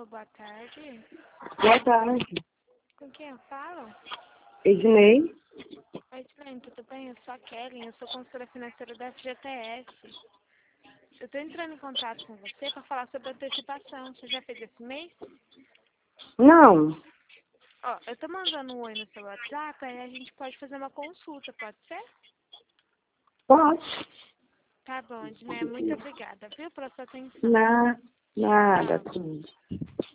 Alô, boa tarde. Boa tarde. Com quem eu falo? Ednei. Oi, Ednei, tudo bem? Eu sou a Kelly, eu sou consultora financeira da FGTS. Eu estou entrando em contato com você para falar sobre antecipação. Você já fez esse mês? Não. Ó, eu estou mandando um oi no seu WhatsApp, aí a gente pode fazer uma consulta, pode ser? Pode. Tá bom, Ednei, muito obrigada, viu, pela sua atenção. Nada. Tchau. Tudo.